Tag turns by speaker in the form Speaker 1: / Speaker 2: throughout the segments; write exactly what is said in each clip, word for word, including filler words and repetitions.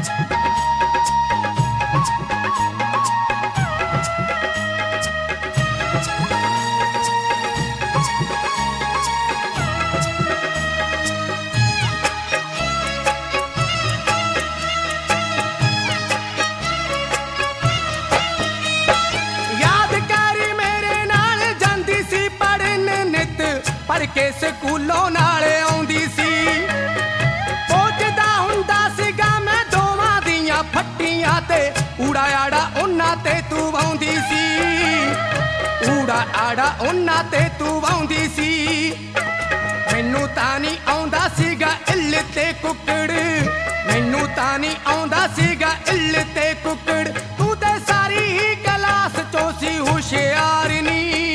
Speaker 1: पढ़ के स्कूलों नाल आउंदी सी सोचदा हुंदा सीगा मैं दोवां दियां फट्टियां ते ऊड़ा आड़ा उन्ना ते तू वाउंदी सी ऊड़ा आड़ा उन्ना ते तू वाउंदी सी मैनू तां नहीं आउंदा सीगा इल्ल ते कुकड़ मैनू तां नहीं आउंदा सीगा इल्ल ते कुकड़ तू ते सारी ही क्लास चो सी हुशियार नी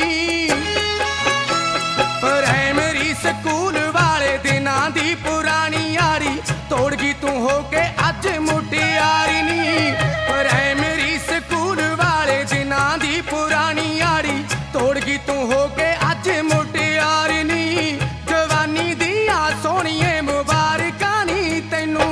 Speaker 1: स्कूल वाले दिनां दी पुरानी यारी तोड़ गई तू हो के अज मुटियारी नी प्राइमरी स्कूल वाले दिनां दी पुरानी यारी तोड़ गई तू हो के अज मुटियारी नी जवानी दियां सोहणिए मुबारकां नी तैनू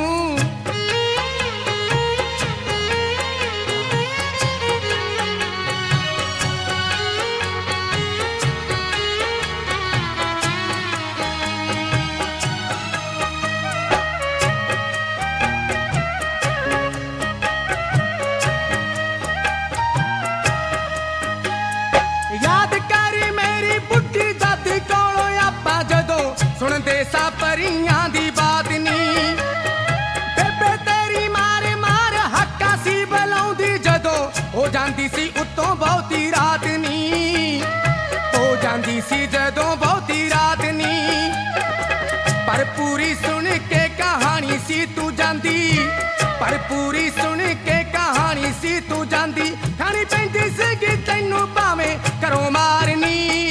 Speaker 1: सुनदे सा परियां दी बात नी बेबे तेरी मार मार हक्का सी बुलाउंदी जदों हो जांदी सी उत्तों बहुती रात नी हो जांदी सी जदों बहुती रात नी पर पूरी सुन के कहानी सी तू जांदी पर पूरी सुन के कहानी सी तू जांदी खानी पैंदी सी तैनू भावें घरों मारनी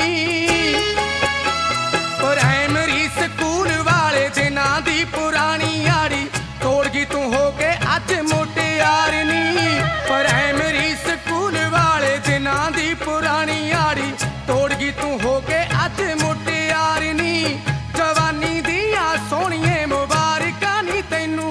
Speaker 1: प्राइमरी स्कूल वाले दिनां दी पुरानी यारी तोड़ गई तू हो के अज मुटियार नी प्राइमरी स्कूल वाले दिनां दी पुरानी यारी तोड़ गई तू हो के अज मुटियार नी जवानी दियां सोहणिए मुबारकां नी तैनू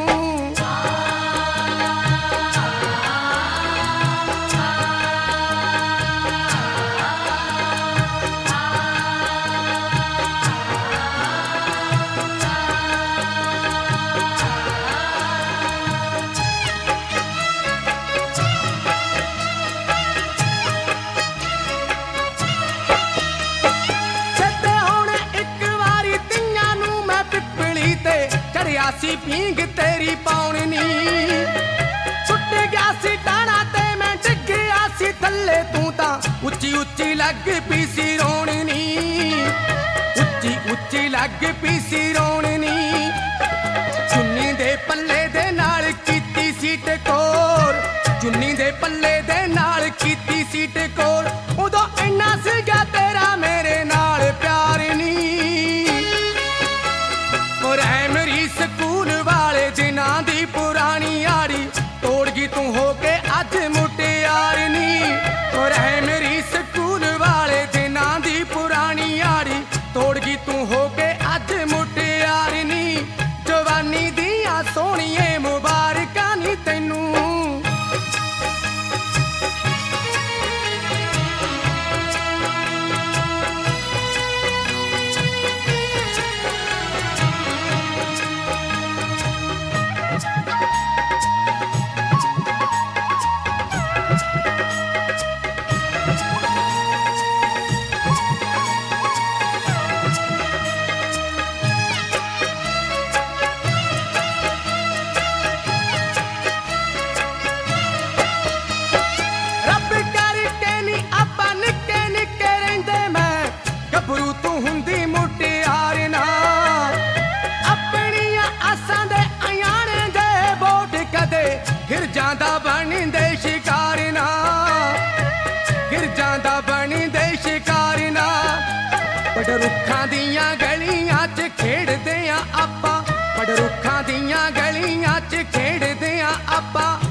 Speaker 1: सी पींग तेरी पाउनी सुट गया सी टाणा ते मैं डिग गया सी थल्ले तू तां उच्ची उच्ची लग पी सी रोनी उच्ची उच्ची लग पी सी रोनी चुन्नी दे पल्ले दे नाल कीती सी टकोर चुन्नी दे पल्ले दे नाल कीती सी टकोर उदों इन्ना सीगा तेरा मेरे नाल प्यार नी प्राइमरी स्कूल वाले दिनां दी पुरानी यारी तोड़ गई तू हो के अज मुटियार नी प्राइमरी स्कूल वाले दिनां दी पुरानी यारी तोड़ गई तू हो के अज मुटियार नी जवानी दियां सोहणिए मुबारकां नी तैनू गिर जांदा बनी दे शिकार ना गिर जांदा बनी दे शिकार ना बड़ रुखां दियां गलियां च खेडदे आ आपां बड़ रुखां दियां गलियां च खेडदे आ आपां